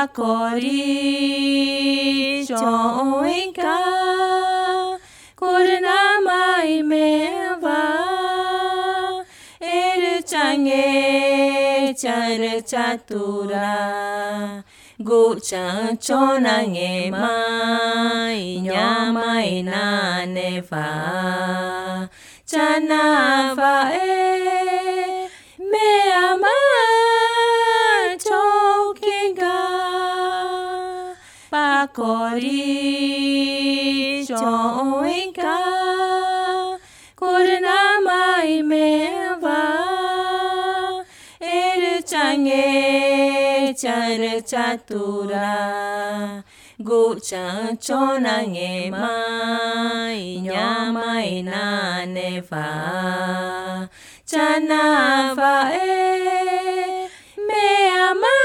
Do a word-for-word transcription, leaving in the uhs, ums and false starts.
Pakori Joika Kurunamai Meva Irchange Char Chatura Gucha Chonange Mai Nyamai Na Neva Chanava E Meama Chokinga Pakori Joika Kurunamai Meva Irchange Char Chatura Gucha Chonange Mai Nyamai Na Neva Chanava E Meama